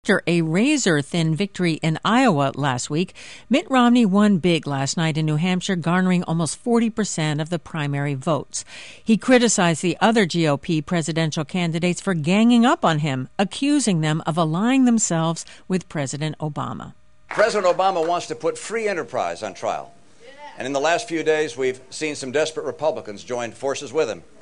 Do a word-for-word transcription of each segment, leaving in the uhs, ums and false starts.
After a razor-thin victory in Iowa last week, Mitt Romney won big last night in New Hampshire, garnering almost forty percent of the primary votes. He criticized the other G O P presidential candidates for ganging up on him, accusing them of aligning themselves with President Obama. President Obama wants to put free enterprise on trial. And in the last few days, we've seen some desperate Republicans join forces with him.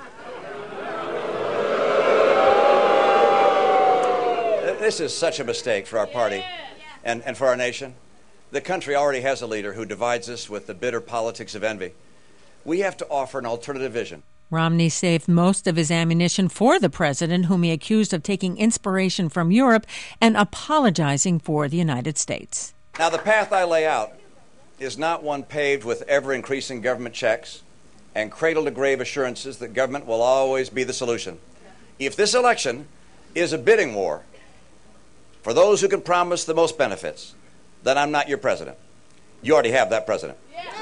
This is such a mistake for our party and, and for our nation. The country already has a leader who divides us with the bitter politics of envy. We have to offer an alternative vision. Romney saved most of his ammunition for the president, whom he accused of taking inspiration from Europe and apologizing for the United States. Now, the path I lay out is not one paved with ever-increasing government checks and cradle-to-grave assurances that government will always be the solution. If this election is a bidding war for those who can promise the most benefits, then I'm not your president. You already have that president.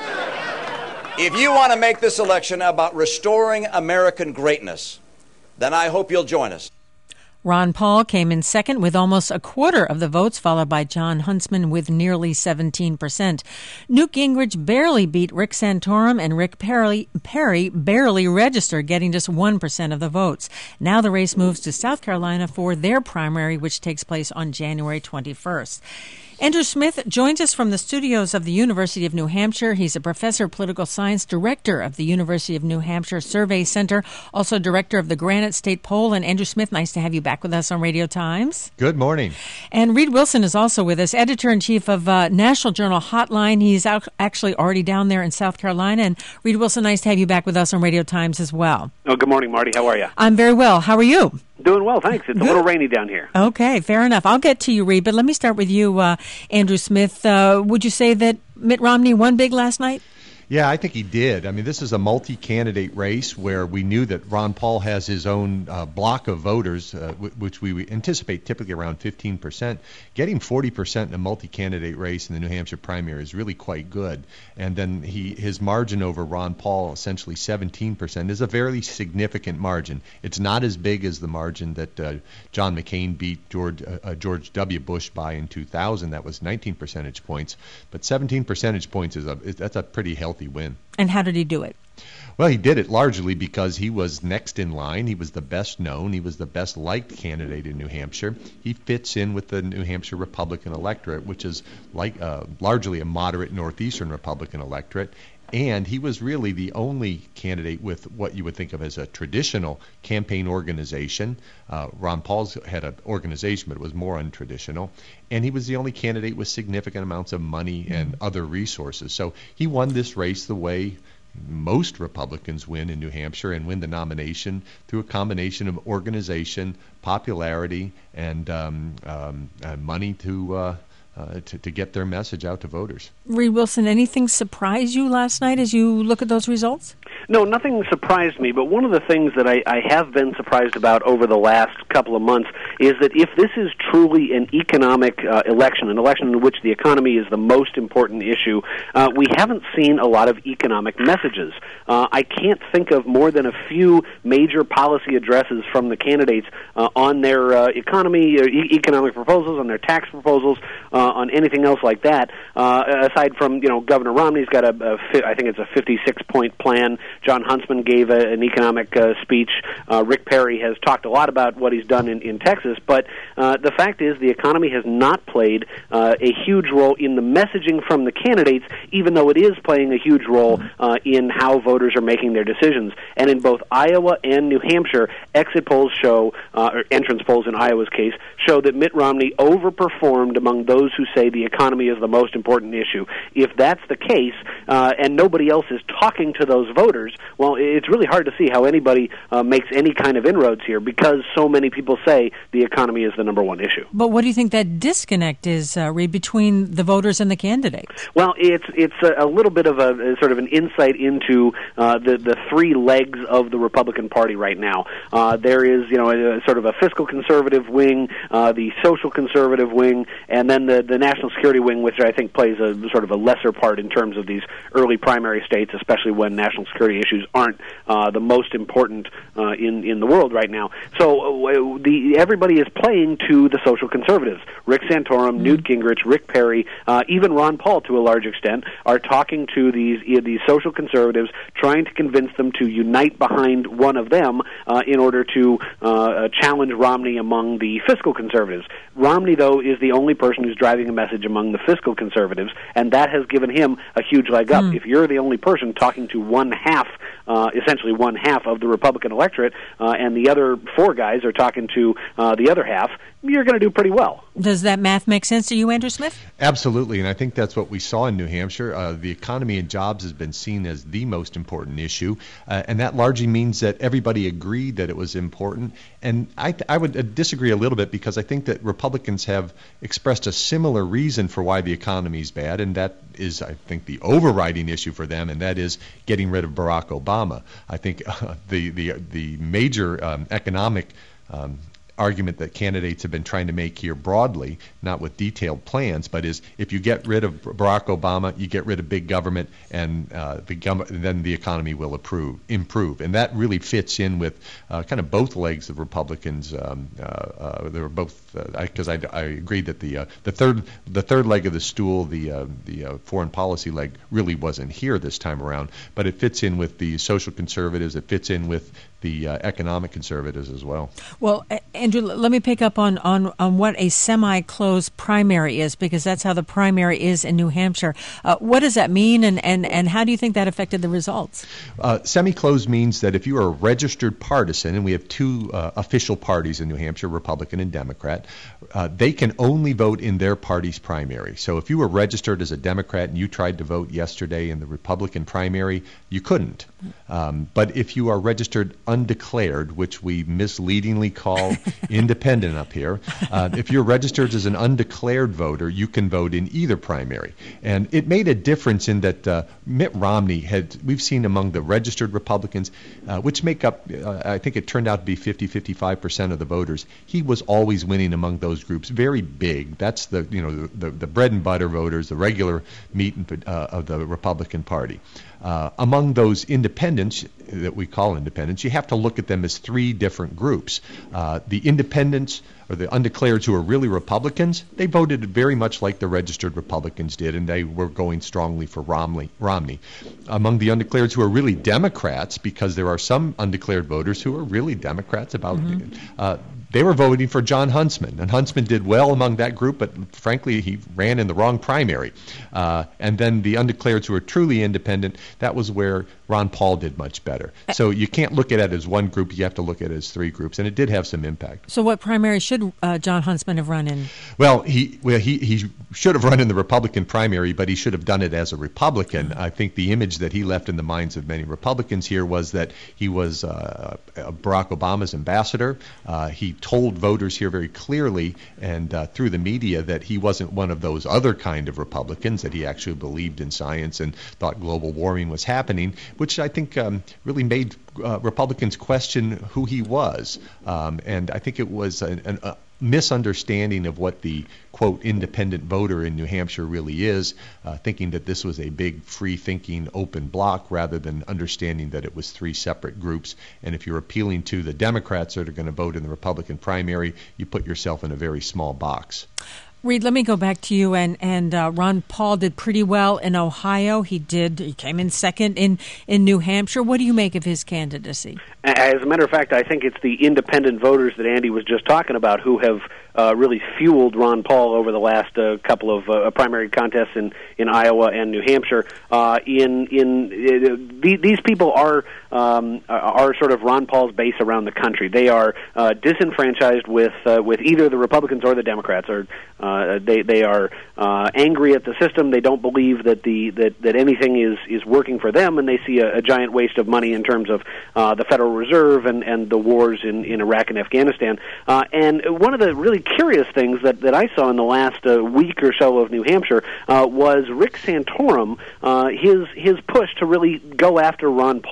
If you want to make this election about restoring American greatness, then I hope you'll join us. Ron Paul came in second with almost a quarter of the votes, followed by Jon Huntsman with nearly seventeen percent. Newt Gingrich barely beat Rick Santorum, and Rick Perry, Perry barely registered, getting just one percent of the votes. Now the race moves to South Carolina for their primary, which takes place on January twenty-first. Andrew Smith joins us from the studios of the University of New Hampshire. He's a professor of political science, director of the University of New Hampshire Survey Center, also director of the Granite State Poll. And Andrew Smith, nice to have you back with us on Radio Times. Good morning. And Reed Wilson is also with us, editor-in-chief of uh, National Journal Hotline. He's out, actually already down there in South Carolina. And Reed Wilson, nice to have you back with us on Radio Times as well. Oh, good morning, Marty. How are you? I'm very well. How are you? Doing well, thanks. It's Good. A little rainy down here. Okay, fair enough. I'll get to you, Reed, but let me start with you, uh, Andrew Smith. Uh, would you say that Mitt Romney won big last night? Yeah, I think he did. I mean, this is a multi-candidate race where we knew that Ron Paul has his own uh, block of voters, uh, w- which we anticipate typically around fifteen percent. Getting forty percent in a multi-candidate race in the New Hampshire primary is really quite good. And then he his margin over Ron Paul, essentially seventeen percent, is a very significant margin. It's not as big as the margin that uh, John McCain beat George, uh, George W. Bush by in two thousand. That was nineteen percentage points. But seventeen percentage points, is a is, that's a pretty healthy win. And how did he do it? Well, he did it largely because he was next in line. He was the best known. He was the best liked candidate in New Hampshire. He fits in with the New Hampshire Republican electorate, which is like uh, largely a moderate northeastern Republican electorate. And he was really the only candidate with what you would think of as a traditional campaign organization. Uh, Ron Paul's had an organization, but it was more untraditional. And he was the only candidate with significant amounts of money and other resources. So he won this race the way most Republicans win in New Hampshire, and win the nomination through a combination of organization, popularity, and um, um, uh, money to uh, Uh, to, to get their message out to voters. Reed Wilson, anything surprise you last night as you look at those results? No, nothing surprised me, but one of the things that I, I have been surprised about over the last couple of months is that if this is truly an economic uh, election, an election in which the economy is the most important issue, uh, we haven't seen a lot of economic messages. Uh, I can't think of more than a few major policy addresses from the candidates uh, on their uh, economy, uh, e- economic proposals, on their tax proposals, uh, on anything else like that. Uh, aside from, you know, Governor Romney's got a, a fi- I think it's a fifty-six point plan. Jon Huntsman gave a, an economic uh, speech. Uh, Rick Perry has talked a lot about what he's done in, in Texas, but uh, the fact is the economy has not played uh, a huge role in the messaging from the candidates, even though it is playing a huge role uh, in how voters are making their decisions. And in both Iowa and New Hampshire, exit polls show, uh, or entrance polls in Iowa's case, show that Mitt Romney overperformed among those who say the economy is the most important issue. If that's the case, uh, and nobody else is talking to those voters, well, it's really hard to see how anybody uh, makes any kind of inroads here, because so many people say the economy is the number one issue. But what do you think that disconnect is, uh, Reed, between the voters and the candidates? Well, it's it's a, a little bit of a, a sort of an insight into uh, the the three legs of the Republican Party right now. Uh, there is, you know, a, a sort of a fiscal conservative wing, uh, the social conservative wing, and then the the national security wing, which I think plays a sort of a lesser part in terms of these early primary states, especially when national security issues aren't uh, the most important uh, in in the world right now. So uh, the everybody is playing to the social conservatives. Rick Santorum, mm-hmm. Newt Gingrich, Rick Perry, uh, even Ron Paul to a large extent are talking to these uh, these social conservatives, trying to convince them to unite behind one of them uh, in order to uh, challenge Romney among the fiscal conservatives. Romney, though, is the only person who's driving a message among the fiscal conservatives, and that has given him a huge leg up. Mm. If you're the only person talking to one half, uh, essentially one half of the Republican electorate, uh, and the other four guys are talking to uh, the other half, you're going to do pretty well. Does that math make sense to you, Andrew Smith? Absolutely, and I think that's what we saw in New Hampshire. Uh, the economy and jobs has been seen as the most important issue, uh, and that largely means that everybody agreed that it was important. And I, th- I would uh, disagree a little bit, because I think that Republicans have expressed a similar reason for why the economy is bad, and that is, I think, the overriding issue for them, and that is getting rid of Barack Obama. I think uh, the, the, the major um, economic um, argument that candidates have been trying to make here broadly, not with detailed plans, but is if you get rid of Barack Obama, you get rid of big government, and uh, the gov- then the economy will improve. improve. And that really fits in with uh, kind of both legs of Republicans. Um, uh, uh, they were both, because uh, I, I, I agree that the uh, the third the third leg of the stool, the uh, the uh, foreign policy leg, really wasn't here this time around. But it fits in with the social conservatives. It fits in with the uh, economic conservatives as well. Well, Andrew, let me pick up on, on, on what a semi-closed primary is, because that's how the primary is in New Hampshire. Uh, what does that mean, and, and, and how do you think that affected the results? Uh, semi-closed means that if you are a registered partisan, and we have two uh, official parties in New Hampshire, Republican and Democrat, uh, they can only vote in their party's primary. So if you were registered as a Democrat and you tried to vote yesterday in the Republican primary, you couldn't. Um, but if you are registered undeclared, which we misleadingly call independent up here, uh, if you're registered as an undeclared voter, you can vote in either primary. And it made a difference in that uh, Mitt Romney had, we've seen among the registered Republicans, uh, which make up, uh, I think it turned out to be fifty, fifty-five percent of the voters, he was always winning among those groups, very big. That's the, you know, the, the, the bread and butter voters, the regular meat and, uh, of the Republican Party. Uh, among those independents that we call independents, you have to look at them as three different groups. Uh, the independents, or the undeclareds who are really Republicans, they voted very much like the registered Republicans did, and they were going strongly for Romney. Romney. Among the undeclareds who are really Democrats, because there are some undeclared voters who are really Democrats about, mm-hmm. uh, they were voting for Jon Huntsman, and Huntsman did well among that group, but frankly, he ran in the wrong primary. Uh, and then the undeclareds who are truly independent, that was where Ron Paul did much better. So you can't look at it as one group, you have to look at it as three groups, and it did have some impact. So what primary should uh, Jon Huntsman have run in? Well, he well he, he should have run in the Republican primary, but he should have done it as a Republican. I think the image that he left in the minds of many Republicans here was that he was uh, Barack Obama's ambassador. Uh, he told voters here very clearly and uh, through the media that he wasn't one of those other kind of Republicans, that he actually believed in science and thought global warming was happening, which I think um, really made uh, Republicans question who he was. Um, and I think it was an, an, a misunderstanding of what the, quote, independent voter in New Hampshire really is, uh, thinking that this was a big, free-thinking, open bloc, rather than understanding that it was three separate groups. And if you're appealing to the Democrats that are going to vote in the Republican primary, you put yourself in a very small box. Reed, let me go back to you. And, and uh, Ron Paul did pretty well in Ohio. He did. He came in second in, in New Hampshire. What do you make of his candidacy? As a matter of fact, I think it's the independent voters that Andy was just talking about who have uh, really fueled Ron Paul over the last uh, couple of uh, primary contests in, in Iowa and New Hampshire. Uh, in in uh, the, these people are um, are sort of Ron Paul's base around the country. They are uh, disenfranchised with uh, with either the Republicans or the Democrats. Or uh, they they are uh, angry at the system. They don't believe that the that, that anything is, is working for them, and they see a, a giant waste of money in terms of uh, the Federal Reserve and, and the wars in, in Iraq and Afghanistan. Uh, and one of the really curious things that, that I saw in the last uh, week or so of New Hampshire uh, was Rick Santorum, uh, his his push to really go after Ron Paul.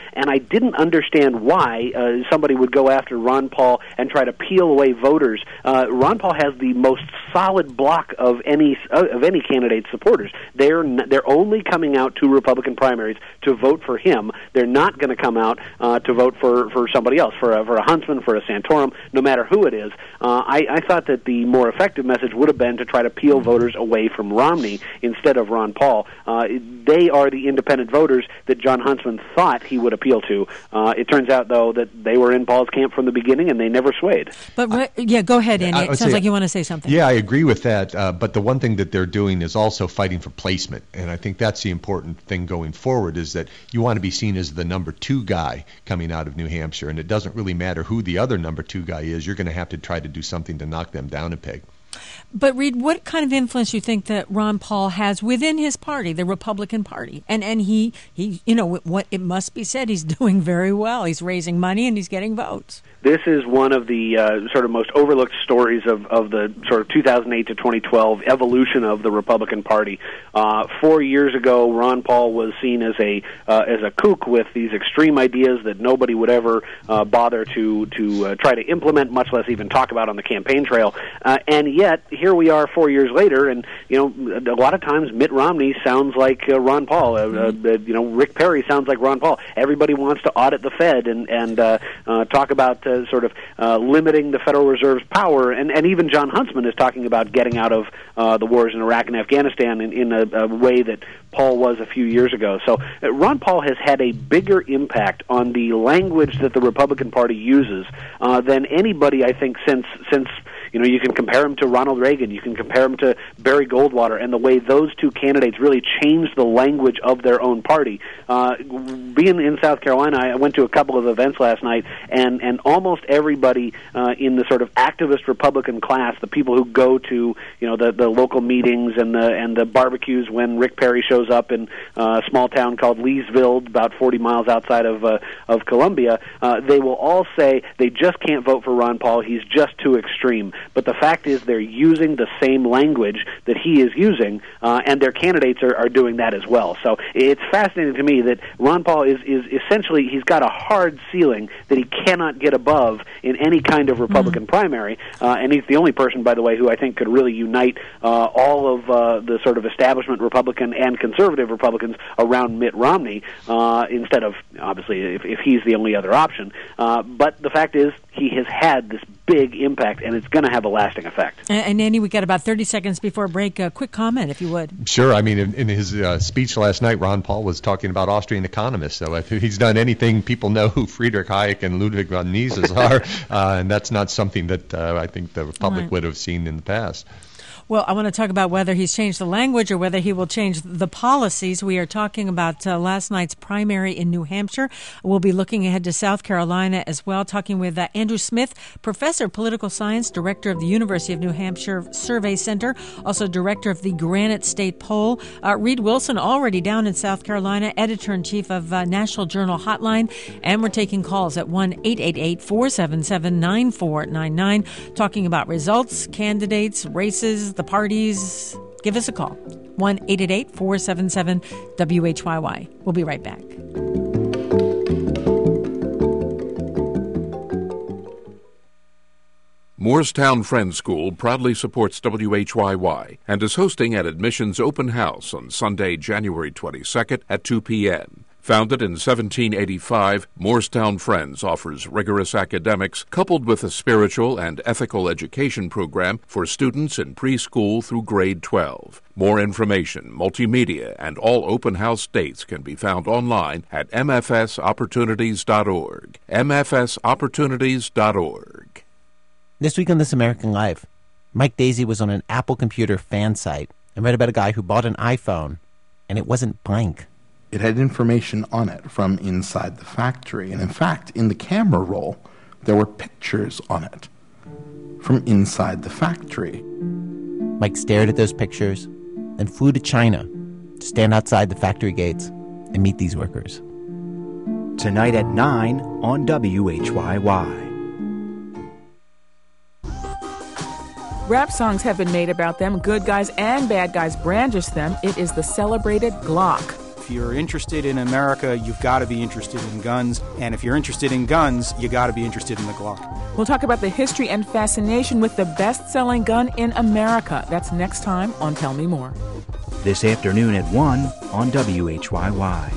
and I didn't understand why uh, somebody would go after Ron Paul and try to peel away voters. Uh, Ron Paul has the most solid block of any uh, of any candidate's supporters. They're n- they're only coming out to Republican primaries to vote for him. They're not going to come out uh, to vote for, for somebody else, for a, for a Huntsman, for a Santorum, no matter who it is. Uh, I, I thought that the more effective message would have been to try to peel voters away from Romney instead of Ron Paul. Uh, they are the independent voters that Jon Huntsman thought he would appeal to. Uh, it turns out, though, that they were in Paul's camp from the beginning, and they never swayed. But uh, yeah, go ahead, Andy. It sounds say, like you want to say something. Yeah, I agree with that. Uh, but the one thing that they're doing is also fighting for placement, and I think that's the important thing going forward, is that you want to be seen as the number two guy coming out of New Hampshire, and it doesn't really matter who the other number two guy is. You're going to have to try to do something to knock them down a peg. But, Reed, what kind of influence do you think that Ron Paul has within his party, the Republican Party? And and he, he you know, what it must be said, he's doing very well. He's raising money and he's getting votes. This is one of the uh, sort of most overlooked stories of, of the sort of two thousand eight to twenty twelve evolution of the Republican Party. Uh, four years ago, Ron Paul was seen as a uh, as a kook with these extreme ideas that nobody would ever uh, bother to to uh, try to implement, much less even talk about on the campaign trail. Uh, and yet, here we are four years later, and you know, a lot of times Mitt Romney sounds like uh, Ron Paul. Uh, mm-hmm. uh, you know, Rick Perry sounds like Ron Paul. Everybody wants to audit the Fed and and uh, uh, talk about uh, sort of uh, limiting the Federal Reserve's power, and, and even Jon Huntsman is talking about getting out of uh, the wars in Iraq and Afghanistan in, in a, a way that Paul was a few years ago. So uh, Ron Paul has had a bigger impact on the language that the Republican Party uses uh, than anybody, I think, since since. You know, you can compare him to Ronald Reagan. You can compare him to Barry Goldwater, and the way those two candidates really changed the language of their own party. Uh, being in South Carolina, I went to a couple of events last night, and, and almost everybody uh, in the sort of activist Republican class, the people who go to, you know, the, the local meetings and the and the barbecues when Rick Perry shows up in uh, a small town called Leesville, about forty miles outside of uh, of Columbia, uh, they will all say they just can't vote for Ron Paul. He's just too extreme. But the fact is they're using the same language that he is using, uh, and their candidates are, are doing that as well. So it's fascinating to me that Ron Paul is, is essentially, he's got a hard ceiling that he cannot get above in any kind of Republican mm-hmm. primary, uh, and he's the only person, by the way, who I think could really unite uh, all of uh, the sort of establishment Republican and conservative Republicans around Mitt Romney, uh, instead of, obviously, if, if he's the only other option. Uh, but the fact is, he has had this big impact, and it's going to have a lasting effect. And, and Andy, we got about thirty seconds before break. A quick comment, if you would. Sure. I mean, in, in his uh, speech last night, Ron Paul was talking about Austrian economists. So if he's done anything, people know who Friedrich Hayek and Ludwig von Mises are, uh, and that's not something that uh, I think the public right. would have seen in the past. Well, I want to talk about whether he's changed the language or whether he will change the policies. We are talking about uh, last night's primary in New Hampshire. We'll be looking ahead to South Carolina as well, talking with uh, Andrew Smith, professor of political science, director of the University of New Hampshire Survey Center, also director of the Granite State Poll. Uh, Reed Wilson, already down in South Carolina, editor-in-chief of uh, National Journal Hotline. And we're taking calls at one eight eight eight, four seven seven, nine four nine nine, talking about results, candidates, races, the parties. Give us a call. one eight eight eight, four seven seven, W H Y Y. We'll be right back. Moorestown Friends School proudly supports W H Y Y and is hosting an admissions open house on Sunday, January twenty-second at two p.m. Founded in seventeen eighty-five, Moorestown Friends offers rigorous academics coupled with a spiritual and ethical education program for students in preschool through grade twelve. More information, multimedia, and all open house dates can be found online at m f s opportunities dot org. m f s opportunities dot org. This week on This American Life, Mike Daisey was on an Apple computer fan site and read about a guy who bought an iPhone, and it wasn't blank. It had information on it from inside the factory. And in fact, in the camera roll, there were pictures on it from inside the factory. Mike stared at those pictures, then flew to China to stand outside the factory gates and meet these workers. Tonight at nine on W H Y Y. Rap songs have been made about them. Good guys and bad guys brandish them. It is the celebrated Glock. if you're interested in America, you've got to be interested in guns. And if you're interested in guns, you got to be interested in the Glock. We'll talk about the history and fascination with the best-selling gun in America. That's next time on Tell Me More. This afternoon at one on W H Y Y.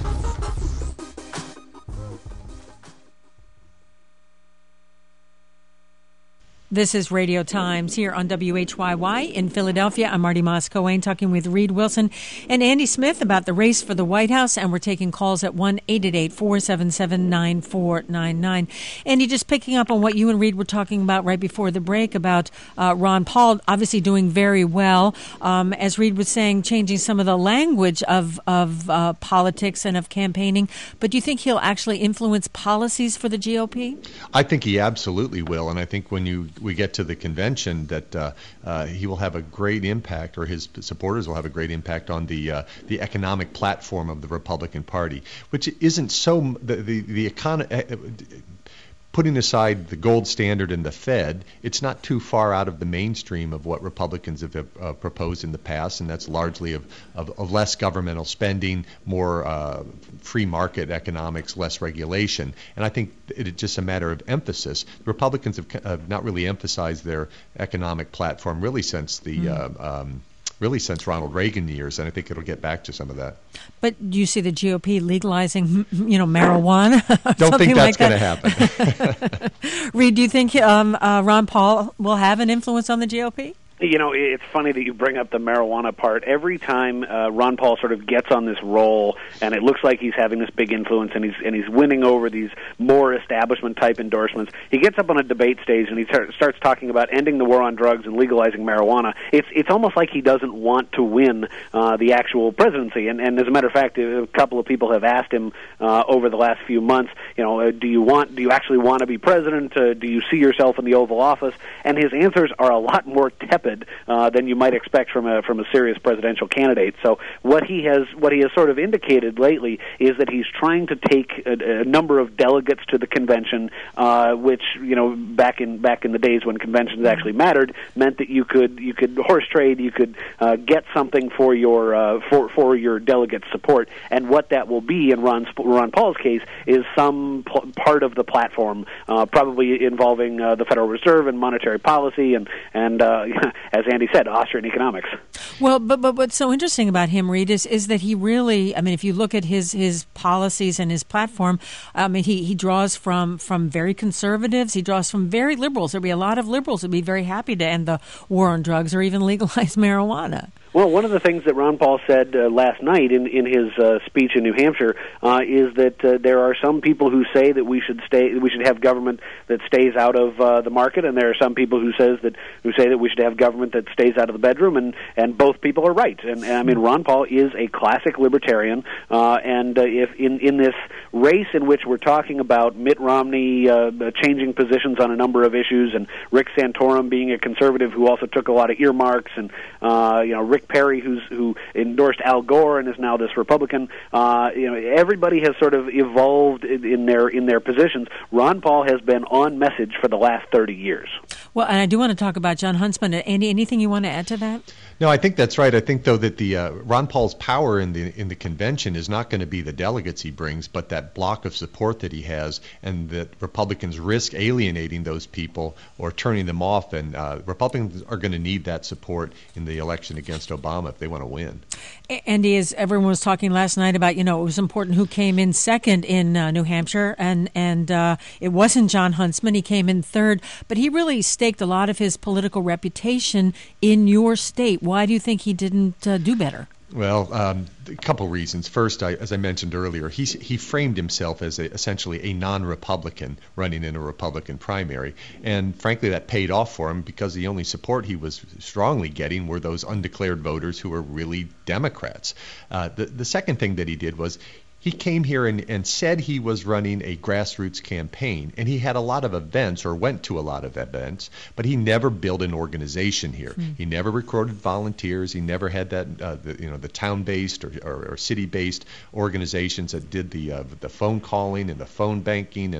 This is Radio Times here on W H Y Y in Philadelphia. I'm Marty Moss-Coane talking with Reed Wilson and Andy Smith about the race for the White House, and we're taking calls at one eight eight eight, four seven seven, nine four nine nine. Andy, just picking up on what you and Reed were talking about right before the break about uh, Ron Paul obviously doing very well. Um, as Reed was saying, changing some of the language of, of uh, politics and of campaigning. But do you think he'll actually influence policies for the G O P? I think he absolutely will, and I think when you we get to the convention that uh, uh, he will have a great impact, or his supporters will have a great impact on the uh, the economic platform of the Republican Party, which isn't so the the, the economy. Putting aside the gold standard and the Fed, it's not too far out of the mainstream of what Republicans have uh, proposed in the past, and that's largely of, of, of less governmental spending, more uh, free market economics, less regulation. And I think it's just a matter of emphasis. The Republicans have uh, not really emphasized their economic platform really since the mm. uh, um, really since Ronald Reagan years, and I think it'll get back to some of that. But do you see the G O P legalizing, you know, marijuana? Don't think that's like going to happen. Reed, do you think um, uh, Ron Paul will have an influence on the G O P? You know, it's funny that you bring up the marijuana part. Every time uh, Ron Paul sort of gets on this roll, and it looks like he's having this big influence, and he's and he's winning over these more establishment type endorsements, he gets up on a debate stage and he tar- starts talking about ending the war on drugs and legalizing marijuana. It's it's almost like he doesn't want to win uh, the actual presidency. And, and as a matter of fact, a couple of people have asked him uh, over the last few months, you know, uh, do you want do you actually want to be president? Uh, do you see yourself in the Oval Office? And his answers are a lot more tepid Uh, than you might expect from a from a serious presidential candidate. So what he has what he has sort of indicated lately is that he's trying to take a, a number of delegates to the convention, uh, which you know back in back in the days when conventions actually mattered, meant that you could you could horse trade, you could uh, get something for your uh, for for your delegate support, and what that will be in Ron Ron Paul's case is some p- part of the platform, uh, probably involving uh, the Federal Reserve and monetary policy, and and uh, as Andy said, Austrian economics. Well, but but what's so interesting about him, Reed, is, is that he really, I mean, if you look at his, his policies and his platform, I mean, he, he draws from, from very conservatives, he draws from very liberals. There'd be a lot of liberals who'd be very happy to end the war on drugs or even legalize marijuana. Well, one of the things that Ron Paul said uh, last night in, in his uh, speech in New Hampshire uh, is that uh, there are some people who say that we should stay, we should have government that stays out of uh, the market, and there are some people who says that who say that we should have government that stays out of the bedroom, and, and both people are right. And, and I mean, Ron Paul is a classic libertarian, uh, and uh, if in in this race in which we're talking about Mitt Romney uh, changing positions on a number of issues, and Rick Santorum being a conservative who also took a lot of earmarks, and uh, you know Rick Perry, who's who endorsed Al Gore and is now this Republican. Uh, you know, everybody has sort of evolved in, in their in their positions. Ron Paul has been on message for the last thirty years. Well, and I do want to talk about Jon Huntsman. Andy, anything you want to add to that? No, I think that's right. I think, though, that the uh, Ron Paul's power in the in the convention is not going to be the delegates he brings, but that block of support that he has, and that Republicans risk alienating those people or turning them off. And uh, Republicans are going to need that support in the election against Obama if they want to win. Andy, as everyone was talking last night about, you know, it was important who came in second in uh, New Hampshire, and and uh, it wasn't Jon Huntsman. He came in third, but he really staked a lot of his political reputation in your state. Why do you think he didn't uh, do better? Well, um, a couple reasons. First, I, as I mentioned earlier, he he framed himself as a, essentially a non-Republican running in a Republican primary, and frankly, that paid off for him because the only support he was strongly getting were those undeclared voters who were really Democrats. Uh, the the second thing that he did was he came here and, and said he was running a grassroots campaign, and he had a lot of events or went to a lot of events, but he never built an organization here. Mm. He never recruited volunteers. He never had that, uh, the, you know, the town-based or, or, or city-based organizations that did the uh, the phone calling and the phone banking and the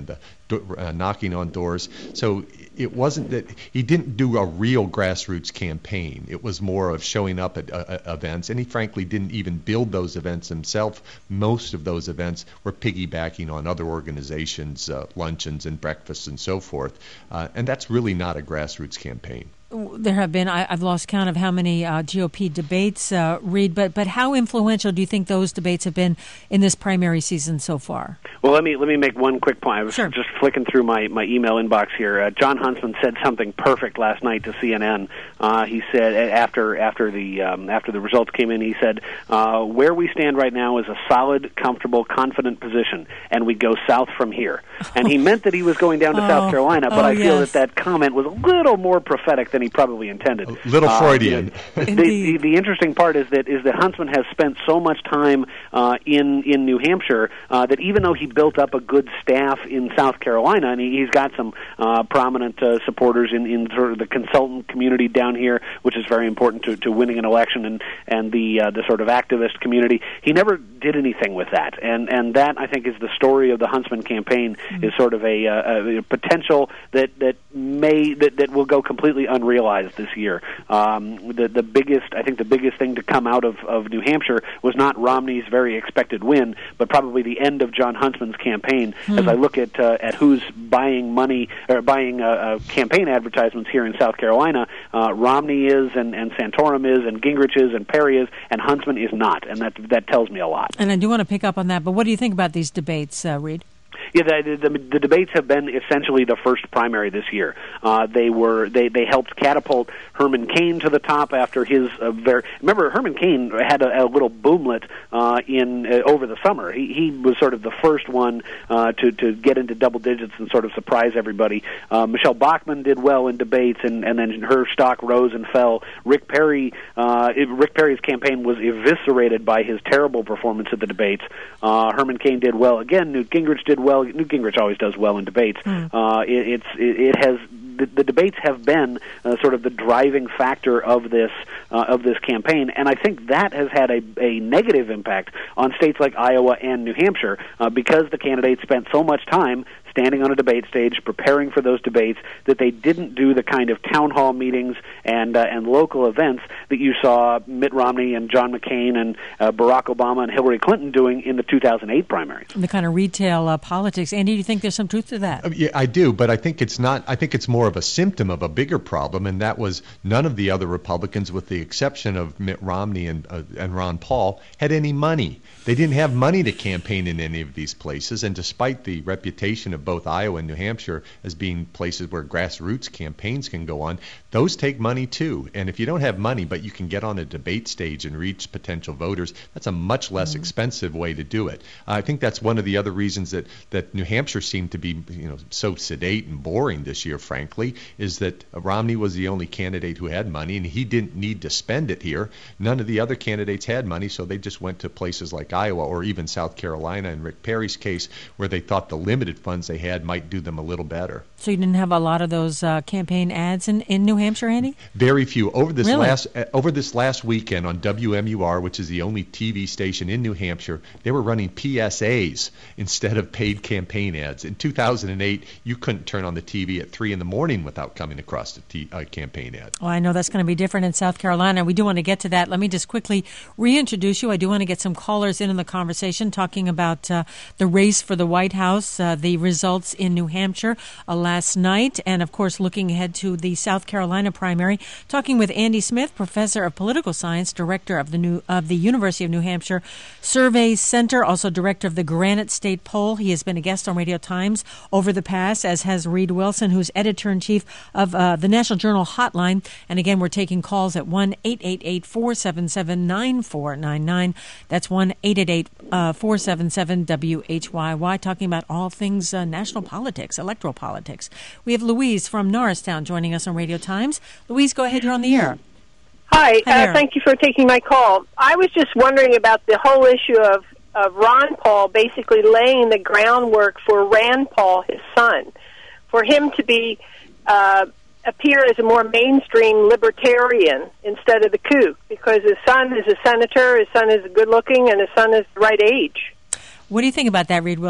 do, uh, knocking on doors. So it wasn't that he didn't do a real grassroots campaign. It was more of showing up at uh, events, and he frankly didn't even build those events himself. Most of those events were piggybacking on other organizations, uh, luncheons and breakfasts and so forth. Uh, and that's really not a grassroots campaign. There have been, I, I've lost count of how many uh, G O P debates, uh, Reed, but but how influential do you think those debates have been in this primary season so far? Well, let me let me make one quick point. I was sure. just flicking through my, my email inbox here. Uh, John Huntsman said something perfect last night to C N N. Uh, he said after after the um, after the results came in, he said, uh, "Where we stand right now is a solid, comfortable, confident position, and we go south from here." And he meant that he was going down to oh, South Carolina, but oh, I feel yes. that that comment was a little more prophetic than he probably intended. A little Freudian. Uh, the, the, the interesting part is that is that Huntsman has spent so much time uh, in in New Hampshire uh, that even though he built up a good staff in South Carolina, and he, he's got some uh, prominent uh, supporters in, in sort of the consultant community down here, which is very important to, to winning an election, and and the uh, the sort of activist community, he never did anything with that, and and that I think is the story of the Huntsman campaign. Mm-hmm. Is sort of a, a, a potential that that may that, that will go completely unrealized this year. Um, the the biggest I think the biggest thing to come out of, of New Hampshire was not Romney's very expected win, but probably the end of John Huntsman's campaign. Hmm. As I look at uh, at who's buying money or buying uh, uh, campaign advertisements here in South Carolina, uh, Romney is, and, and Santorum is, and Gingrich is, and Perry is, and Huntsman is not, and that that tells me a lot. And I do want to pick up on that, but what do you think about these debates, uh, Reed? Yeah, the, the, the debates have been essentially the first primary this year. Uh, they were they, they helped catapult Herman Cain to the top after his uh, very. Remember, Herman Cain had a, a little boomlet uh, in uh, over the summer. He he was sort of the first one uh, to to get into double digits and sort of surprise everybody. Uh, Michelle Bachmann did well in debates, and, and then her stock rose and fell. Rick Perry uh, Rick Perry's campaign was eviscerated by his terrible performance at the debates. Uh, Herman Cain did well again. Newt Gingrich did well. Newt Gingrich always does well in debates. Mm. Uh, it, it's it, it has the, the debates have been uh, sort of the driving factor of this uh, of this campaign, and I think that has had a, a negative impact on states like Iowa and New Hampshire uh, because the candidates spent so much time standing on a debate stage, preparing for those debates, that they didn't do the kind of town hall meetings and uh, and local events that you saw Mitt Romney and John McCain and uh, Barack Obama and Hillary Clinton doing in the two thousand eight primaries. The kind of retail uh, politics. Andy, do you think there's some truth to that? Uh, yeah, I do, but I think it's not. I think it's more of a symptom of a bigger problem, and that was none of the other Republicans, with the exception of Mitt Romney and uh, and Ron Paul, had any money. They didn't have money to campaign in any of these places, and despite the reputation of both Iowa and New Hampshire as being places where grassroots campaigns can go on, those take money too. And if you don't have money, but you can get on a debate stage and reach potential voters, that's a much less mm-hmm. expensive way to do it. Uh, I think that's one of the other reasons that, that New Hampshire seemed to be, you know, so sedate and boring this year, frankly, is that Romney was the only candidate who had money, and he didn't need to spend it here. None of the other candidates had money, so they just went to places like Iowa or even South Carolina in Rick Perry's case, where they thought the limited funds they had might do them a little better. So you didn't have a lot of those uh, campaign ads in, in New Hampshire, Andy? Very few. Over this really? last uh, over this last weekend on W M U R, which is the only T V station in New Hampshire, they were running P S As instead of paid campaign ads. In two thousand eight, you couldn't turn on the T V at three in the morning without coming across a t- uh, campaign ad. Well, I know that's going to be different in South Carolina. We do want to get to that. Let me just quickly reintroduce you. I do want to get some callers in on the conversation talking about uh, the race for the White House, uh, the results in New Hampshire uh, last night, and, of course, looking ahead to the South Carolina primary. Talking with Andy Smith, professor of political science, director of the new of the University of New Hampshire Survey Center, also director of the Granite State Poll. He has been a guest on Radio Times over the past, as has Reed Wilson, who's editor-in-chief of uh, the National Journal Hotline. And again, we're taking calls at one eight eight eight, four seven seven, nine four nine nine. That's one eight eight eight, four seven seven, W H Y Y, talking about all things uh, national politics, electoral politics. We have Louise from Norristown joining us on Radio Times. Louise, go ahead. You're on the air. Hi. Hi uh, thank you for taking my call. I was just wondering about the whole issue of, of Ron Paul basically laying the groundwork for Rand Paul, his son, for him to be uh, appear as a more mainstream libertarian instead of the kook, because his son is a senator, his son is good looking, and his son is the right age. What do you think about that, Reed Wilson?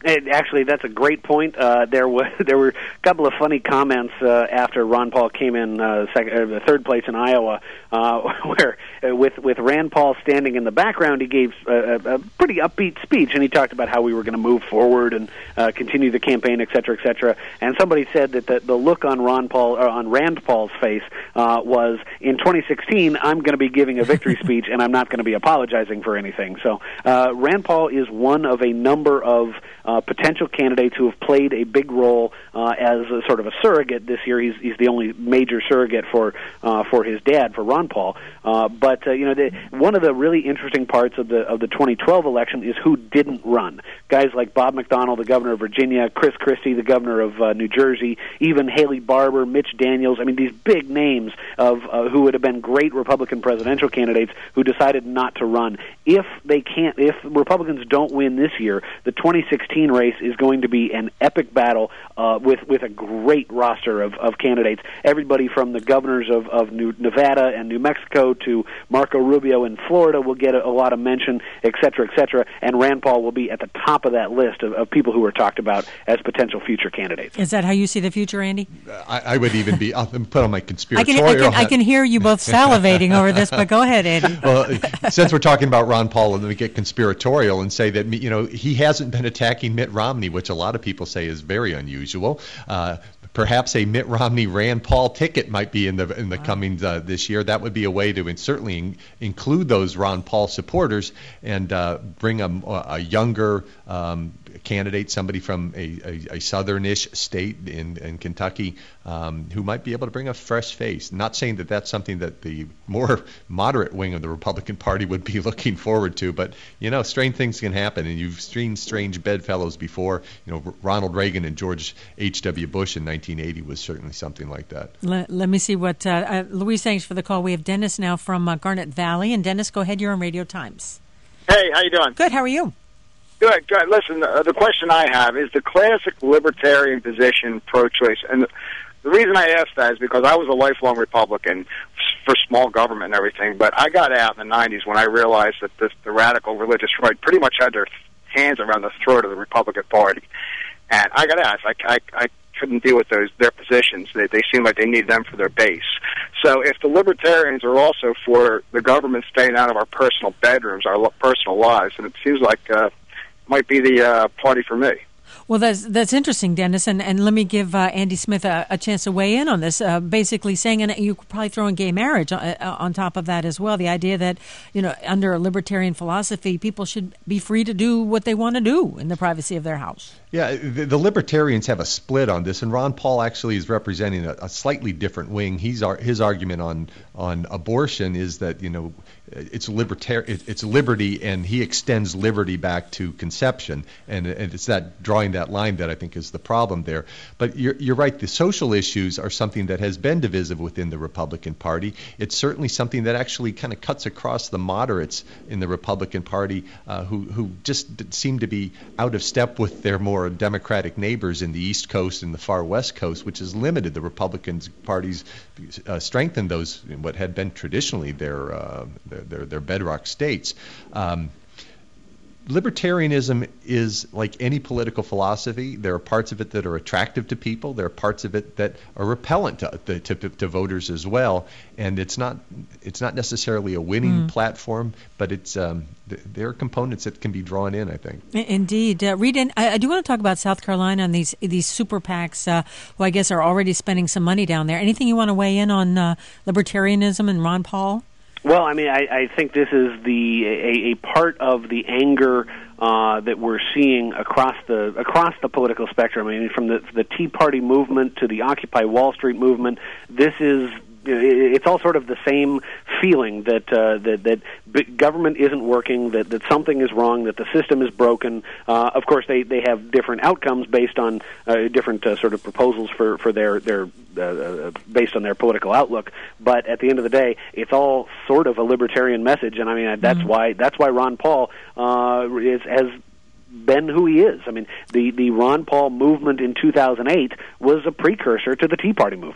It, actually, that's a great point. Uh, there was there were a couple of funny comments uh, after Ron Paul came in uh, second, uh, third place in Iowa, uh, where uh, with with Rand Paul standing in the background, he gave a, a pretty upbeat speech, and he talked about how we were going to move forward and uh, continue the campaign, et cetera, et cetera. And somebody said that the, the look on Ron Paul or on Rand Paul's face uh, was, in twenty sixteen, I'm going to be giving a victory speech, and I'm not going to be apologizing for anything. So uh, Rand Paul is one of a number of Uh, potential candidates who have played a big role uh, as a sort of a surrogate this year. He's, he's the only major surrogate for uh, for his dad, for Ron Paul. Uh, but uh, you know, the, one of the really interesting parts of the of the twenty twelve election is who didn't run. Guys like Bob McDonnell, the governor of Virginia, Chris Christie, the governor of uh, New Jersey, even Haley Barbour, Mitch Daniels. I mean, these big names of uh, who would have been great Republican presidential candidates who decided not to run. If they can't, if Republicans don't win this year, the twenty sixteen race is going to be an epic battle uh, with with a great roster of, of candidates. Everybody from the governors of, of New, Nevada and New Mexico to Marco Rubio in Florida will get a, a lot of mention, et cetera, et cetera. And Rand Paul will be at the top of that list of, of people who are talked about as potential future candidates. Is that how you see the future, Andy? I, I would even be. I'll put on my conspiratorial. I can, I, can, I can hear you both salivating over this, but go ahead, Andy. Well, since we're talking about Ron Paul, let me get conspiratorial and say that you know he hasn't been attacking Mitt Romney, which a lot of people say is very unusual. Uh, perhaps a Mitt Romney Rand Paul ticket might be in the in the wow. coming uh, this year. That would be a way to in, certainly in, include those Ron Paul supporters and uh, bring a, a younger um, candidate, somebody from a, a, a southern-ish state in, in Kentucky, um, who might be able to bring a fresh face. Not saying that that's something that the more moderate wing of the Republican Party would be looking forward to, but you know, strange things can happen, and you've seen strange bedfellows before. You know, Ronald Reagan and George H W Bush in nineteen eighty was certainly something like that. Let, let me see what uh, uh, Louise. Thanks for the call. We have Dennis now from uh, Garnet Valley, and Dennis, go ahead. You're on Radio Times. Hey, how you doing? Good. How are you? Good, good. Listen, uh, the question I have is the classic libertarian position pro-choice. And the, the reason I ask that is because I was a lifelong Republican for small government and everything, but I got out in the nineties when I realized that this, the radical religious right pretty much had their hands around the throat of the Republican Party. And I got out. I, I, I couldn't deal with those their positions. They, they seem like they need them for their base. So if the libertarians are also for the government staying out of our personal bedrooms, our personal lives, and it seems like uh, might be the uh, party for me. Well, that's that's interesting, Dennis, and, and let me give uh, Andy Smith a, a chance to weigh in on this, uh, basically saying, and you could probably throw in gay marriage on, on top of that as well, the idea that, you know, under a libertarian philosophy, people should be free to do what they want to do in the privacy of their house. Yeah, the, the libertarians have a split on this, and Ron Paul actually is representing a, a slightly different wing. He's his argument on on abortion is that, you know, it's libertar- it's liberty, and he extends liberty back to conception, and, and it's that drawing that line that I think is the problem there. But you're, you're right, the social issues are something that has been divisive within the Republican Party. It's certainly something that actually kind of cuts across the moderates in the Republican Party uh, who, who just seem to be out of step with their more Democratic neighbors in the East Coast and the far West Coast, which has limited the Republican Party's uh, strength in those, in what had been traditionally their uh, their, their, their bedrock states. Um, Libertarianism is like any political philosophy. There are parts of it that are attractive to people. There are parts of it that are repellent to, to, to, to voters as well. And it's not it's not necessarily a winning mm. platform, but it's um, th- there are components that can be drawn in, I think. Indeed. Uh, Reed, I, I do want to talk about South Carolina and these these super PACs uh, who I guess are already spending some money down there. Anything you want to weigh in on uh, libertarianism and Ron Paul? Well, I mean, I, I think this is the a, a part of the anger uh, that we're seeing across the across the political spectrum. I mean, from the the Tea Party movement to the Occupy Wall Street movement, this is. It's all sort of the same feeling that uh, that that government isn't working, that, that something is wrong, that the system is broken. Uh, of course, they, they have different outcomes based on uh, different uh, sort of proposals for for their their uh, based on their political outlook. But at the end of the day, it's all sort of a libertarian message, and I mean that's mm-hmm. why that's why Ron Paul uh, is has. been who he is. I mean, the, the Ron Paul movement in two thousand eight was a precursor to the Tea Party movement.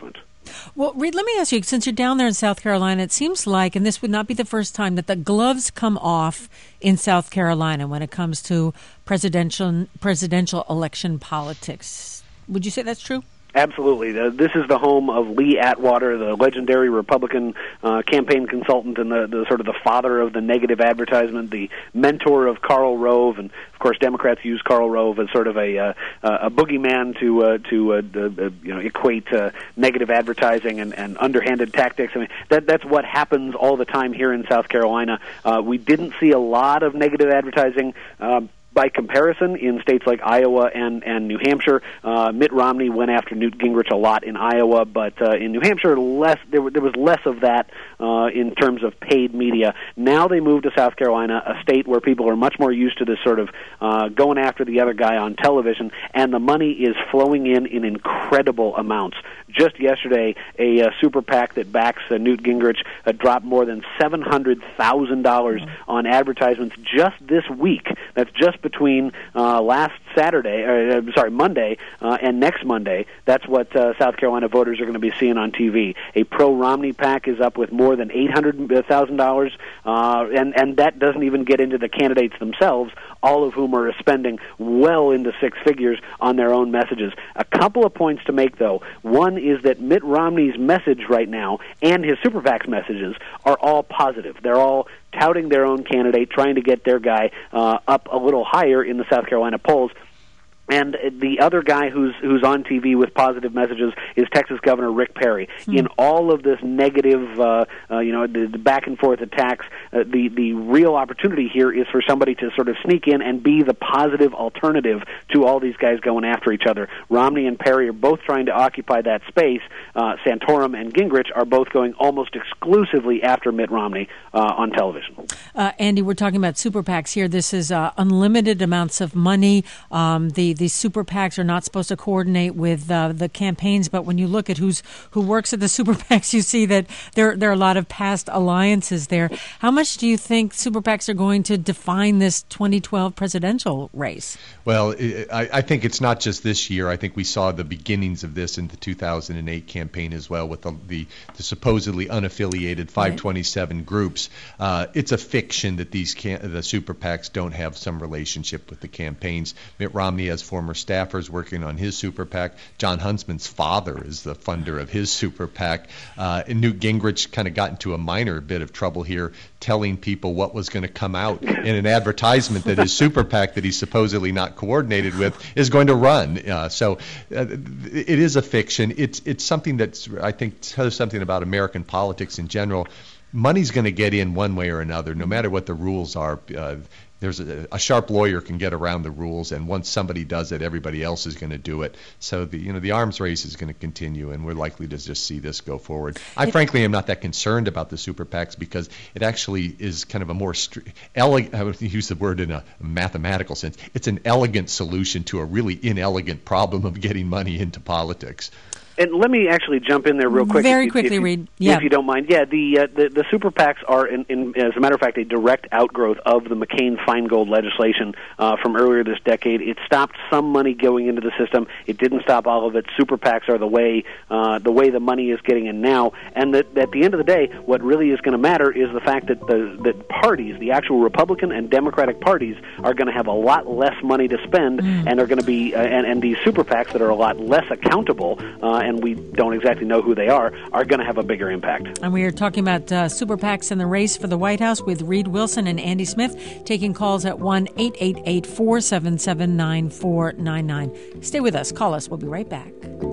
Well, Reed, let me ask you, since you're down there in South Carolina, it seems like, and this would not be the first time, that the gloves come off in South Carolina when it comes to presidential presidential election politics. Would you say that's true? Absolutely. The, this is the home of Lee Atwater, the legendary Republican uh, campaign consultant and the, the sort of the father of the negative advertisement, the mentor of Karl Rove, and of course Democrats use Karl Rove as sort of a uh, a boogeyman to uh, to uh, uh, you know equate uh, negative advertising and, and underhanded tactics. I mean that that's what happens all the time here in South Carolina. Uh, we didn't see a lot of negative advertising. Um, By comparison, in states like Iowa and, and New Hampshire, uh, Mitt Romney went after Newt Gingrich a lot in Iowa, but uh, in New Hampshire, less there, there was less of that uh, in terms of paid media. Now they moved to South Carolina, a state where people are much more used to this sort of uh, going after the other guy on television, and the money is flowing in in incredible amounts. Just yesterday, a uh, super PAC that backs uh, Newt Gingrich uh, dropped more than seven hundred thousand dollars on advertisements just this week. That's just between uh, last Saturday, or, uh, sorry, Monday, uh, and next Monday. That's what uh, South Carolina voters are going to be seeing on T V. A pro-Romney PAC is up with more than eight hundred thousand dollars, uh, and, and that doesn't even get into the candidates themselves, all of whom are spending well into six figures on their own messages. A couple of points to make, though. One is that Mitt Romney's message right now and his super PAC's messages are all positive. They're all touting their own candidate, trying to get their guy uh, up a little higher in the South Carolina polls. And the other guy who's who's on T V with positive messages is Texas Governor Rick Perry. Hmm. In all of this negative, uh, uh, you know, the, the back and forth attacks, uh, the the real opportunity here is for somebody to sort of sneak in and be the positive alternative to all these guys going after each other. Romney and Perry are both trying to occupy that space. Uh, Santorum and Gingrich are both going almost exclusively after Mitt Romney uh, on television. Uh, Andy, we're talking about super PACs here. This is uh, unlimited amounts of money. Um, the These super PACs are not supposed to coordinate with uh, the campaigns, but when you look at who's who works at the super PACs, you see that there there are a lot of past alliances there. How much do you think super PACs are going to define this twenty twelve presidential race? Well, I, I think it's not just this year. I think we saw the beginnings of this in the two thousand eight campaign as well, with the the, the supposedly unaffiliated five twenty-seven right. groups. Uh, it's a fiction that these can, the super PACs don't have some relationship with the campaigns. Mitt Romney has former staffers working on his super PAC. John Huntsman's father is the funder of his super PAC. Uh, and Newt Gingrich kind of got into a minor bit of trouble here, telling people what was going to come out in an advertisement that his super PAC that he's supposedly not coordinated with is going to run. Uh, so uh, it is a fiction. It's it's something that's, I think, says something about American politics in general. Money's going to get in one way or another, no matter what the rules are. Uh, There's a, a sharp lawyer can get around the rules, and once somebody does it, everybody else is going to do it. So the you know the arms race is going to continue, and we're likely to just see this go forward. I it, frankly am not that concerned about the super PACs because it actually is kind of a more stri- elegant. I would use the word in a mathematical sense. It's an elegant solution to a really inelegant problem of getting money into politics. And let me actually jump in there real quick. Very if, quickly, if, Reed. Yeah. If you don't mind. Yeah, the uh, the, the super PACs are, in, in, as a matter of fact, a direct outgrowth of the McCain-Feingold legislation uh, from earlier this decade. It stopped some money going into the system. It didn't stop all of it. Super PACs are the way uh, the way the money is getting in now. And that at the end of the day, what really is going to matter is the fact that the that parties, the actual Republican and Democratic parties, are going to have a lot less money to spend, mm. and are going to be uh, and, and these super PACs that are a lot less accountable. Uh, and we don't exactly know who they are, are going to have a bigger impact. And we are talking about uh, super PACs in the race for the White House with Reed Wilson and Andy Smith, taking calls at one eight eight eight, four seven seven, nine four nine nine. Stay with us. Call us. We'll be right back.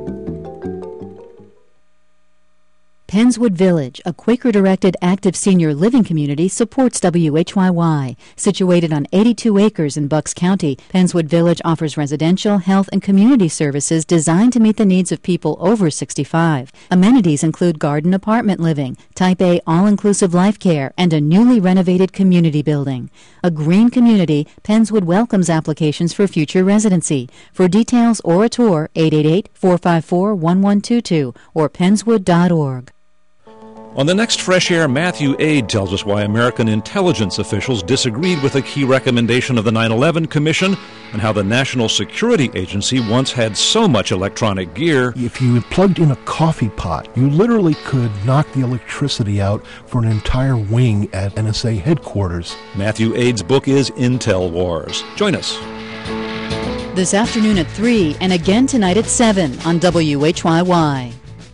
Pennswood Village, a Quaker-directed active senior living community, supports W H Y Y. Situated on eighty-two acres in Bucks County, Pennswood Village offers residential, health, and community services designed to meet the needs of people over sixty-five. Amenities include garden apartment living, Type A all-inclusive life care, and a newly renovated community building. A green community, Pennswood welcomes applications for future residency. For details or a tour, eight eight eight, four five four, one one two two or pennswood dot org. On the next Fresh Air, Matthew Aid tells us why American intelligence officials disagreed with a key recommendation of the nine eleven Commission and how the National Security Agency once had so much electronic gear. If you plugged in a coffee pot, you literally could knock the electricity out for an entire wing at N S A headquarters. Matthew Aid's book is Intel Wars. Join us. This afternoon at three and again tonight at seven on W H Y Y.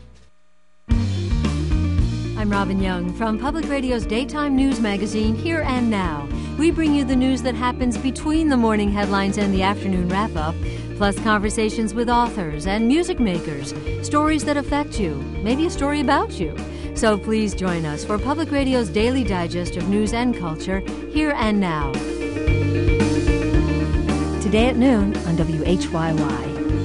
I'm Robin Young from Public Radio's daytime news magazine, Here and Now. We bring you the news that happens between the morning headlines and the afternoon wrap-up, plus conversations with authors and music makers, stories that affect you, maybe a story about you. So please join us for Public Radio's daily digest of news and culture, Here and Now. Today at noon on W H Y Y.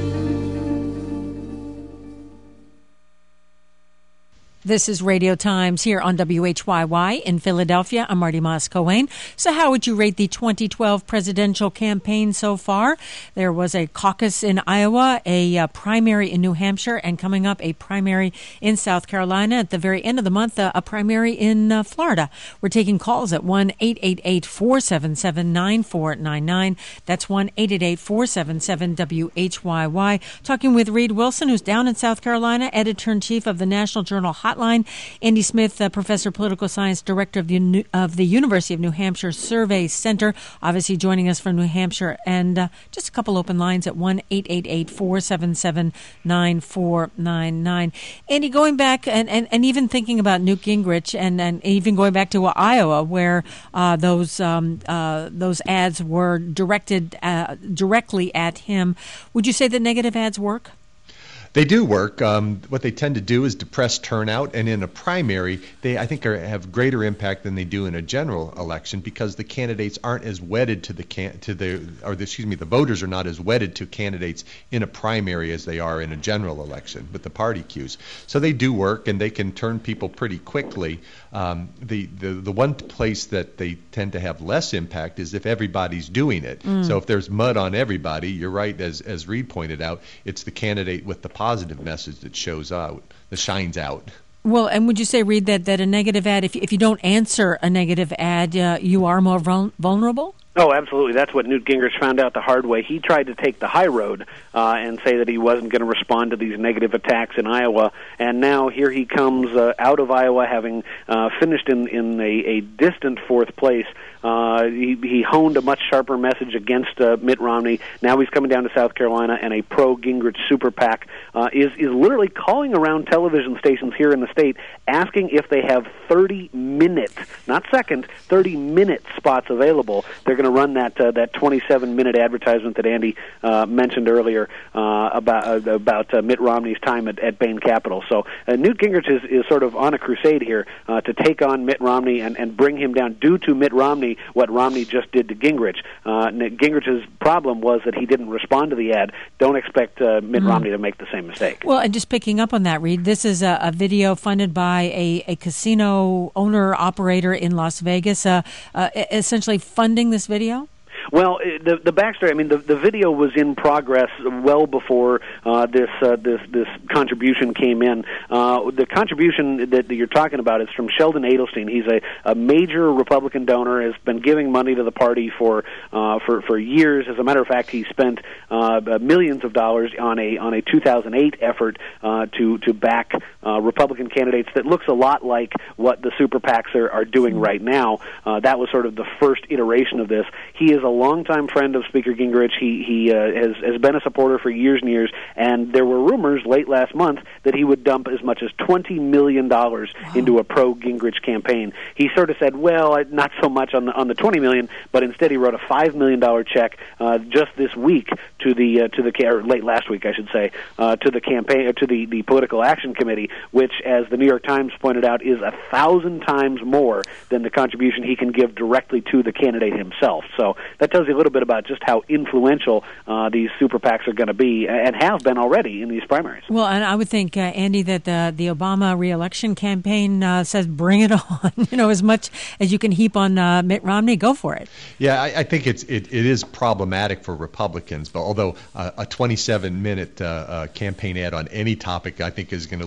This is Radio Times here on W H Y Y in Philadelphia. I'm Marty Moss-Cohen. So how would you rate the twenty twelve presidential campaign so far? There was a caucus in Iowa, a uh, primary in New Hampshire, and coming up a primary in South Carolina. At the very end of the month, uh, a primary in uh, Florida. We're taking calls at one eight eight eight, four seven seven, nine four nine nine. That's one eight eight eight, four seven seven, W H Y Y. Talking with Reed Wilson, who's down in South Carolina, editor-in-chief of the National Journal Hotline. Andy Smith, uh, professor of political science, director of the of the University of New Hampshire Survey Center, obviously joining us from New Hampshire. And uh, just a couple open lines at one eight eight eight, four seven seven, nine four nine nine. Andy, going back and, and, and even thinking about Newt Gingrich and, and even going back to uh, Iowa, where uh, those um, uh, those ads were directed uh, directly at him, would you say that negative ads work? They do work. Um, what they tend to do is depress turnout, and in a primary, they I think are, have greater impact than they do in a general election because the candidates aren't as wedded to the can, to the or the, excuse me, the voters are not as wedded to candidates in a primary as they are in a general election with the party cues. So they do work, and they can turn people pretty quickly. Um, the, the the one place that they tend to have less impact is if everybody's doing it. Mm. So if there's mud on everybody, you're right, as as Reed pointed out, it's the candidate with the positive message that shows out, that shines out. Well, and would you say, Reed, that, that a negative ad, if, if you don't answer a negative ad, uh, you are more vul- vulnerable? Oh, absolutely. That's what Newt Gingrich found out the hard way. He tried to take the high road uh, and say that he wasn't going to respond to these negative attacks in Iowa, and now here he comes uh, out of Iowa, having uh, finished in, in a, a distant fourth place. Uh, he, he honed a much sharper message against uh, Mitt Romney. Now he's coming down to South Carolina, and a pro-Gingrich super PAC uh, is, is literally calling around television stations here in the state, asking if they have thirty-minute, not second, thirty-minute spots available. They're going to run that uh, that twenty-seven minute advertisement that Andy uh, mentioned earlier uh, about uh, about uh, Mitt Romney's time at, at Bain Capital. So uh, Newt Gingrich is, is sort of on a crusade here uh, to take on Mitt Romney and, and bring him down, due to Mitt Romney, what Romney just did to Gingrich. Uh, Gingrich's problem was that he didn't respond to the ad. Don't expect uh, Mitt mm. Romney to make the same mistake. Well, and just picking up on that, Reed, this is a, a video funded by a, a casino owner-operator in Las Vegas, uh, uh, essentially funding this video? Well, the the backstory. I mean, the the video was in progress well before uh, this uh, this this contribution came in. Uh, the contribution that, that you're talking about is from Sheldon Adelstein. He's a, a major Republican donor. Has been giving money to the party for uh, for for years. As a matter of fact, he spent uh, millions of dollars on a on a two thousand eight effort uh, to to back uh, Republican candidates that looks a lot like what the super PACs are, are doing right now. Uh, that was sort of the first iteration of this. He is a longtime friend of Speaker Gingrich. He he uh, has has been a supporter for years and years, and there were rumors late last month that he would dump as much as twenty million dollars wow. into a pro-Gingrich campaign. He sort of said, well, not so much on the on the twenty million dollars, but instead he wrote a five million dollars check uh, just this week to the uh, to the or late last week, I should say, uh, to the campaign uh, to the, the Political Action Committee, which, as the New York Times pointed out, is a thousand times more than the contribution he can give directly to the candidate himself. So that tells you a little bit about just how influential uh, these super PACs are going to be, and have been already in these primaries. Well, and I would think, uh, Andy, that the the Obama re-election campaign uh, says bring it on. You know, as much as you can heap on uh, Mitt Romney, go for it. Yeah, I, I think it's it, it is problematic for Republicans, but although uh, a twenty-seven minute uh, uh, campaign ad on any topic, I think, is going to leave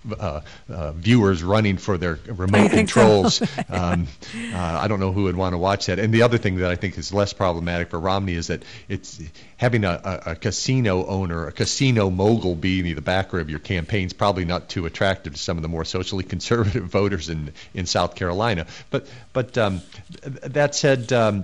uh, uh, viewers running for their remote controls. So? um, uh, I don't know who would want to watch that. And the other thing that I think is less problematic for Romney is that it's having a, a, a casino owner, a casino mogul being the backer of your campaign is probably not too attractive to some of the more socially conservative voters in in South Carolina. But but um, that said, um,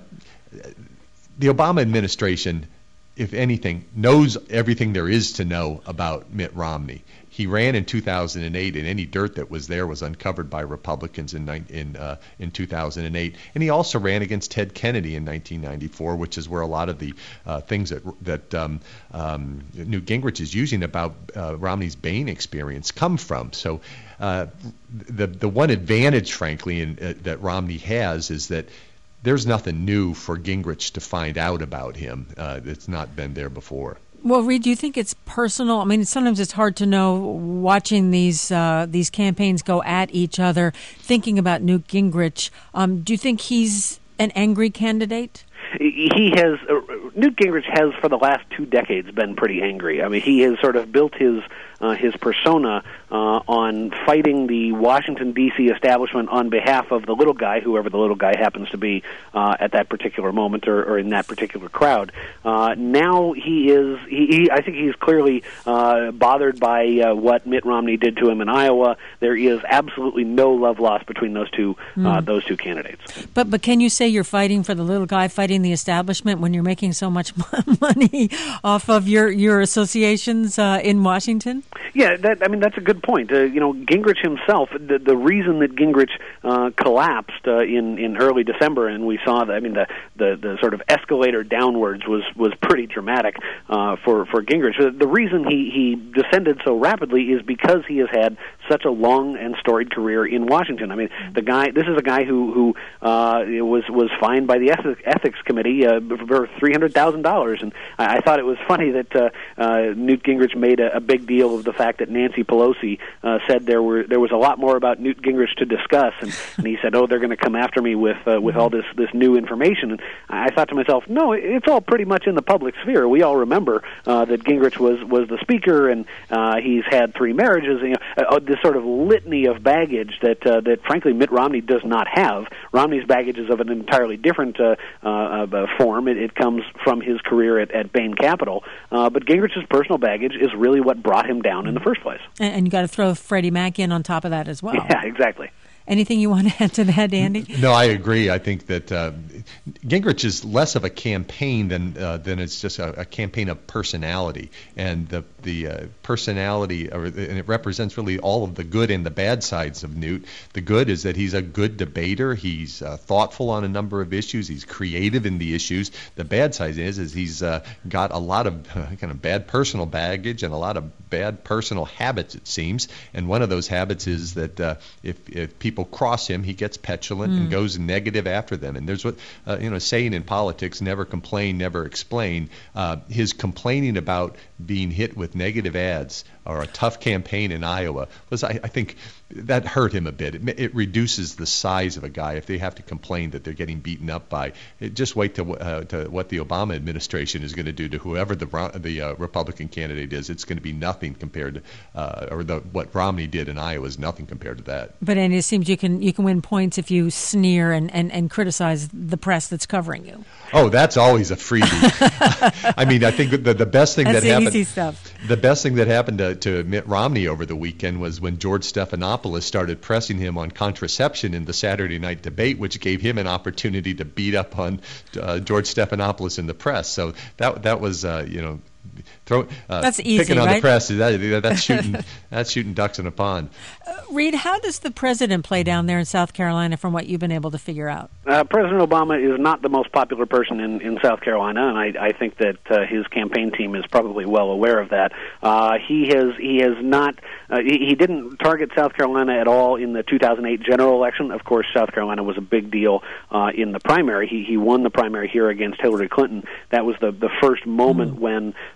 the Obama administration, if anything, knows everything there is to know about Mitt Romney. He ran in two thousand eight, and any dirt that was there was uncovered by Republicans in in uh, in two thousand eight. And he also ran against Ted Kennedy in nineteen ninety-four, which is where a lot of the uh, things that that um, um, Newt Gingrich is using about uh, Romney's Bain experience come from. So uh, the the one advantage, frankly, in, uh, that Romney has is that there's nothing new for Gingrich to find out about him uh, that's not been there before. Well, Reed, do you think it's personal? I mean, sometimes it's hard to know watching these uh, these campaigns go at each other, thinking about Newt Gingrich. Um, do you think he's an angry candidate? He has, uh, Newt Gingrich has for the last two decades been pretty angry. I mean, he has sort of built his uh, his persona uh, on fighting the Washington, D C establishment on behalf of the little guy, whoever the little guy happens to be uh, at that particular moment or, or in that particular crowd. Uh, now he is, he, he, I think he's clearly uh, bothered by uh, what Mitt Romney did to him in Iowa. There is absolutely no love lost between those two mm. uh, those two candidates. But but can you say you're fighting for the little guy, fighting the establishment, when you're making so much money off of your your associations uh, in Washington? Yeah, that, I mean, that's a good point. Uh, you know, Gingrich himself, the, the reason that Gingrich uh, collapsed uh, in, in early December, and we saw that, I mean, the, the, the sort of escalator downwards was, was pretty dramatic uh, for, for Gingrich. The, the reason he, he descended so rapidly is because he has had such a long and storied career in Washington. I mean, the guy, this is a guy who, who uh, was, was fined by the Ethics Committee uh, for three hundred thousand dollars, and I, I thought it was funny that uh, uh, Newt Gingrich made a, a big deal of the fact that Nancy Pelosi uh, said there were there was a lot more about Newt Gingrich to discuss, and, and he said, "Oh, they're going to come after me with uh, with all this this new information." And I thought to myself, "No, it's all pretty much in the public sphere. We all remember uh, that Gingrich was was the speaker, and uh, he's had three marriages. And, you know, uh, this sort of litany of baggage that uh, that frankly Mitt Romney does not have. Romney's baggage is of an entirely different uh, uh, uh, form. It, it comes from his career at, at Bain Capital, uh, but Gingrich's personal baggage is really what brought him down in the first place. And, and you got to throw Freddie Mac in on top of that as well. Yeah, exactly. Anything you want to add to that, Andy? No, I agree. I think that uh, Gingrich is less of a campaign than uh, than it's just a, a campaign of personality, and the the uh, personality, or, and it represents really all of the good and the bad sides of Newt. The good is that he's a good debater. He's uh, thoughtful on a number of issues. He's creative in the issues. The bad side is is he's uh, got a lot of uh, kind of bad personal baggage and a lot of bad personal habits, it seems. And one of those habits is that uh, if if people People cross him, he gets petulant mm. and goes negative after them. And there's what uh, you know, saying in politics: never complain, never explain. Uh, his complaining about being hit with negative ads or a tough campaign in Iowa was, I, I think, that hurt him a bit. It, it reduces the size of a guy if they have to complain that they're getting beaten up by. It, just wait to, uh, to what the Obama administration is going to do to whoever the the uh, Republican candidate is. It's going to be nothing compared to, uh, or the, what Romney did in Iowa is nothing compared to that. But and it seems you can you can win points if you sneer and, and, and criticize the press that's covering you. Oh, that's always a freebie. I mean, I think the the best thing that's that happened. Easy stuff. The best thing that happened to, to Mitt Romney over the weekend was when George Stephanopoulos started pressing him on contraception in the Saturday night debate, which gave him an opportunity to beat up on uh, George Stephanopoulos in the press. So that that was uh, you know. Throw, uh, that's easy, picking on right? the press. That, that's shooting. That's shooting ducks in a pond. Uh, Reed, how does the president play down there in South Carolina, from what you've been able to figure out? Uh, President Obama is not the most popular person in, in South Carolina, and I, I think that uh, his campaign team is probably well aware of that. Uh, he has he has not. Uh, he, he didn't target South Carolina at all in the two thousand eight general election. Of course, South Carolina was a big deal uh, in the primary. He he won the primary here against Hillary Clinton. That was the the first moment mm. when. Uh,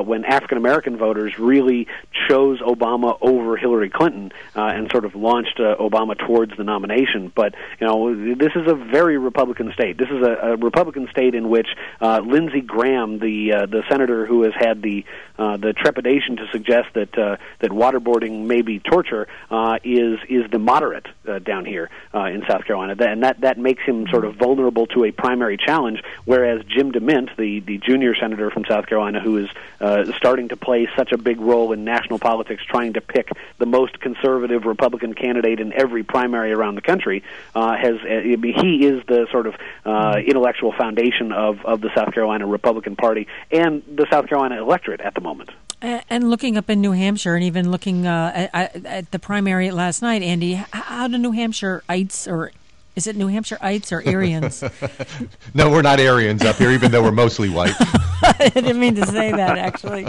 when African American voters really chose Obama over Hillary Clinton uh, and sort of launched uh, Obama towards the nomination. But you know, this is a very Republican state. This is a, a Republican state in which uh, Lindsey Graham, the uh, the senator who has had the uh, the trepidation to suggest that uh, that waterboarding may be torture, uh, is is the moderate uh, down here uh, in South Carolina, and that that makes him sort of vulnerable to a primary challenge. Whereas Jim DeMint, the the junior senator from South Carolina, who is uh, starting to play such a big role in national politics, trying to pick the most conservative Republican candidate in every primary around the country, uh, has uh, he is the sort of uh, intellectual foundation of of the South Carolina Republican Party and the South Carolina electorate at the moment. And looking up in New Hampshire, and even looking uh, at, at the primary last night, Andy, how do New Hampshireites, or is it New Hampshireites or Aryans? No, we're not Aryans up here, even though we're mostly white. I didn't mean to say that, actually.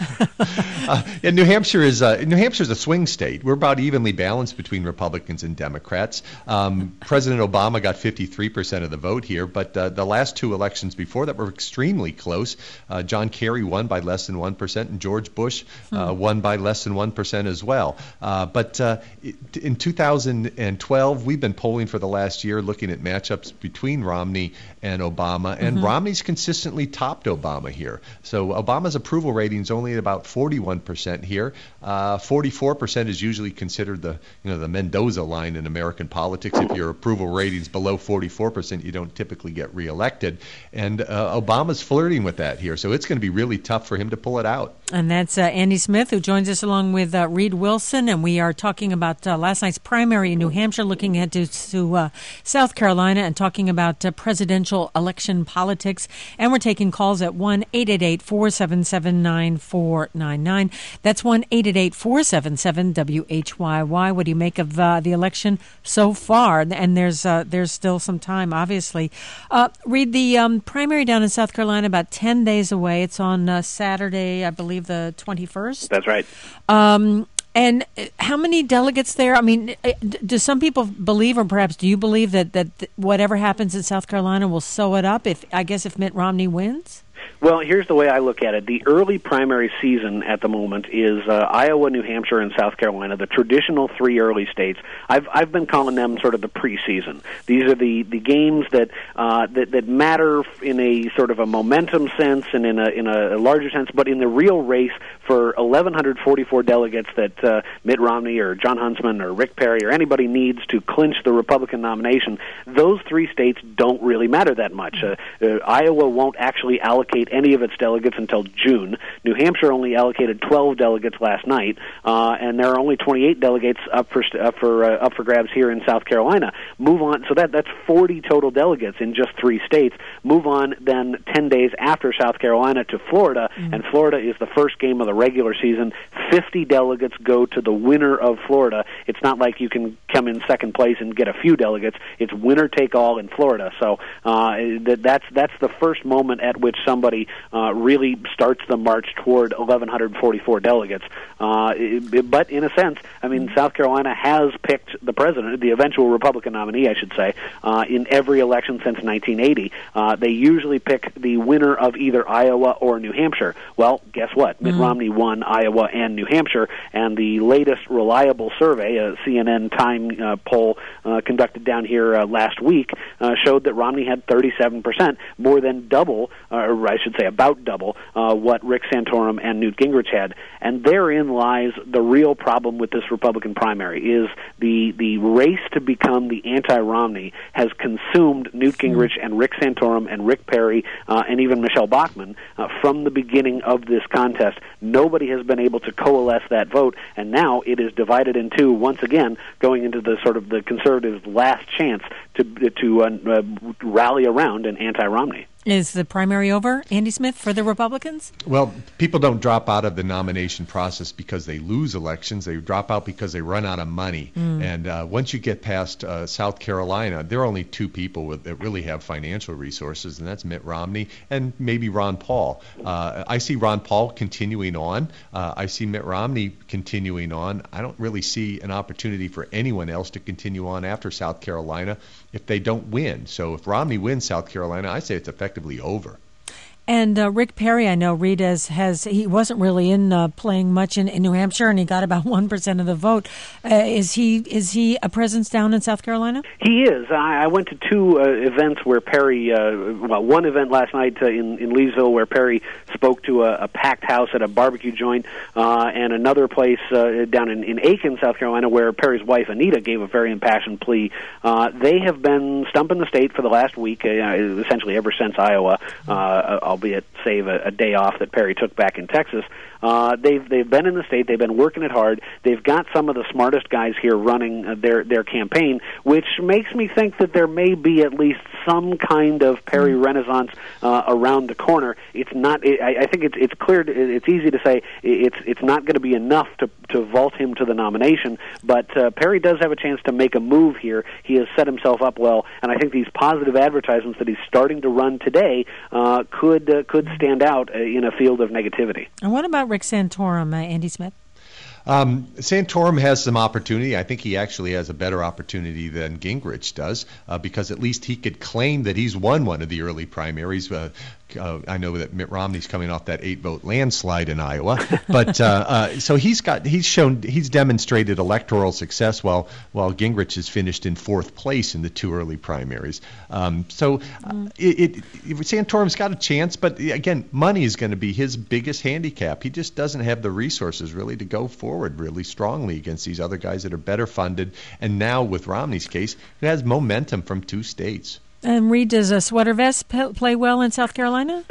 uh, and New Hampshire is uh, New Hampshire is a swing state. We're about evenly balanced between Republicans and Democrats. Um, President Obama got fifty-three percent of the vote here, but uh, the last two elections before that were extremely close. Uh, John Kerry won by less than one percent, and George Bush uh, hmm. won by less than one percent as well. Uh, but uh, in two thousand twelve, we've been polling for the last year looking at matchups between Romney and Obama, and mm-hmm. Romney's consistently topped Obama here. So Obama's approval rating is only at about forty-one percent here. Uh, forty-four percent is usually considered the you know the Mendoza line in American politics. If your approval rating's below forty-four percent, you don't typically get reelected. And uh, Obama's flirting with that here, so it's going to be really tough for him to pull it out. And that's uh, Andy Smith, who joins us along with uh, Reed Wilson, and we are talking about uh, last night's primary in New Hampshire, looking ahead to, to uh, South Carolina, and talking about uh, presidential election politics. And we're taking calls at one eight eight eight, four seven seven, nine four nine nine. That's one eight eight eight, four seven seven, W H Y Y. What do you make of uh, the election so far? And there's uh, there's still some time, obviously. Uh, Reed, the um, primary down in South Carolina, about ten days away. It's on uh, Saturday, I believe, the twenty-first. That's right. Um, and how many delegates there? I mean, do some people believe, or perhaps do you believe, that, that whatever happens in South Carolina will sew it up, if I guess if Mitt Romney wins? Well, here's the way I look at it. The early primary season at the moment is uh, Iowa, New Hampshire, and South Carolina, the traditional three early states. I've I've been calling them sort of the preseason. These are the, the games that, uh, that that matter in a sort of a momentum sense and in a in a larger sense, but in the real race for eleven forty-four delegates that uh, Mitt Romney or John Huntsman or Rick Perry or anybody needs to clinch the Republican nomination, those three states don't really matter that much. Uh, uh, Iowa won't actually allocate any of its delegates until June. New Hampshire only allocated twelve delegates last night, uh, and there are only twenty-eight delegates up for up for uh, up for grabs here in South Carolina. Move on, so that that's forty total delegates in just three states. Move on then ten days after South Carolina to Florida, mm-hmm. and Florida is the first game of the regular season. fifty delegates go to the winner of Florida. It's not like you can come in second place and get a few delegates. It's winner take all in Florida. So uh, that, that's that's the first moment at which somebody uh, really starts the march toward eleven forty-four delegates. Uh, it, but in a sense, I mean, South Carolina has picked the president, the eventual Republican nominee, I should say, uh, in every election since nineteen eighty. Uh, they usually pick the winner of either Iowa or New Hampshire. Well, guess what? Mm-hmm. Mitt Romney won Iowa and New Hampshire, and the latest reliable survey, a C N N Time uh, poll uh, conducted down here uh, last week, uh, showed that Romney had thirty-seven percent, more than double, uh, or I should say about double, uh, what Rick Santorum and Newt Gingrich had. And therein lies the real problem with this Republican primary, is the, the race to become the anti-Romney has consumed Newt Gingrich and Rick Santorum and Rick Perry uh, and even Michelle Bachmann uh, from the beginning of this contest. Nobody has been able to coalesce that vote, and now it is divided in two once again, going into the sort of the conservatives' last chance to, to uh, uh, rally around an anti-Romney. Is the primary over, Andy Smith, for the Republicans? Well, people don't drop out of the nomination process because they lose elections. They drop out because they run out of money. Mm. And uh, once you get past uh, South Carolina, there are only two people with, that really have financial resources, and that's Mitt Romney and maybe Ron Paul. Uh, I see Ron Paul continuing on. Uh, I see Mitt Romney continuing on. I don't really see an opportunity for anyone else to continue on after South Carolina if they don't win. So if Romney wins South Carolina, I say it's effectively over. And uh, Rick Perry, I know, Reed, has, has he wasn't really in uh, playing much in, in New Hampshire, and he got about one percent of the vote. Uh, is he is he a presence down in South Carolina? He is. I, I went to two uh, events where Perry, uh, well, one event last night uh, in, in Leesville where Perry spoke to a, a packed house at a barbecue joint, uh, and another place uh, down in, in Aiken, South Carolina, where Perry's wife, Anita, gave a very impassioned plea. Uh, they have been stumping the state for the last week, uh, essentially ever since Iowa, uh, albeit save a, a day off that Perry took back in Texas. Uh, they've they've been in the state. They've been working it hard. They've got some of the smartest guys here running uh, their their campaign, which makes me think that there may be at least some kind of Perry Renaissance uh, around the corner. It's not. It, I, I think it's it's clear. It's easy to say it's it's not going to be enough to to vault him to the nomination. But uh, Perry does have a chance to make a move here. He has set himself up well, and I think these positive advertisements that he's starting to run today uh, could uh, could stand out uh, in a field of negativity. And what about Rick Santorum, uh, Andy Smith? Um, Santorum has some opportunity. I think he actually has a better opportunity than Gingrich does, uh, because at least he could claim that he's won one of the early primaries. Uh, uh, I know that Mitt Romney's coming off that eight-vote landslide in Iowa, but uh, uh, so he's got he's shown he's demonstrated electoral success while while Gingrich has finished in fourth place in the two early primaries. Um, so uh, it, it, Santorum's got a chance, but again, money is going to be his biggest handicap. He just doesn't have the resources really to go forward really strongly against these other guys that are better funded, and now with Romney's case, who has momentum from two states. And Reed, does a sweater vest p- play well in South Carolina?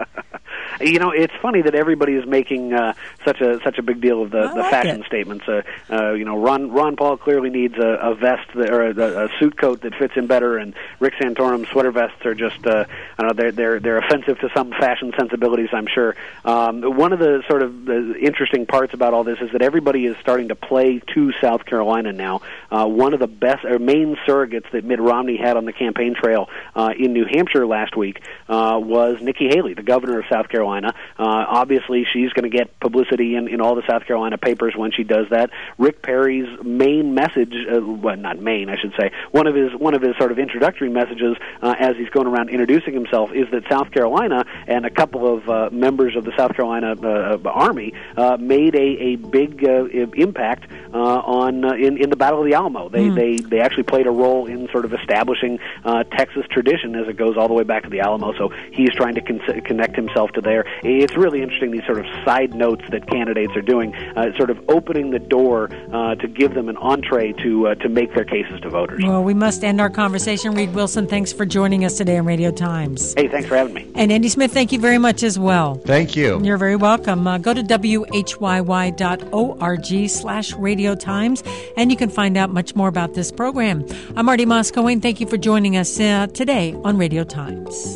You know, it's funny that everybody is making uh, such a such a big deal of the, the like fashion it. statements. Uh, uh, you know, Ron Ron Paul clearly needs a, a vest that, or a, a suit coat that fits him better, and Rick Santorum's sweater vests are just uh, I don't know they're they're they're offensive to some fashion sensibilities, I'm sure. Um, one of the sort of the interesting parts about all this is that everybody is starting to play to South Carolina now. Uh, one of the best or main surrogates that Mitt Romney had on the campaign trail uh, in New Hampshire last week uh, was Nikki Haley, the governor of South Carolina. Uh, obviously, she's going to get publicity in, in all the South Carolina papers when she does that. Rick Perry's main message, uh, well, not main, I should say, one of his one of his sort of introductory messages uh, as he's going around introducing himself is that South Carolina and a couple of uh, members of the South Carolina uh, Army uh, made a, a big uh, impact uh, on uh, in, in the Battle of the Alamo. They, mm. they they actually played a role in sort of establishing uh, Texas tradition as it goes all the way back to the Alamo. So he's trying to con- connect himself to there. It's really interesting, these sort of side notes that candidates are doing, uh, sort of opening the door uh, to give them an entree to uh, to make their cases to voters. Well, we must end our conversation. Reed Wilson, thanks for joining us today on Radio Times. Hey, thanks for having me. And Andy Smith, thank you very much as well. Thank you. You're very welcome. Uh, go to W H Y Y dot org slash Radio Times, and you can find out much more about this program. I'm Marty Moscoe. Thank you for joining us uh, today on Radio Times.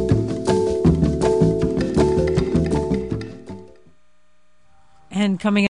And coming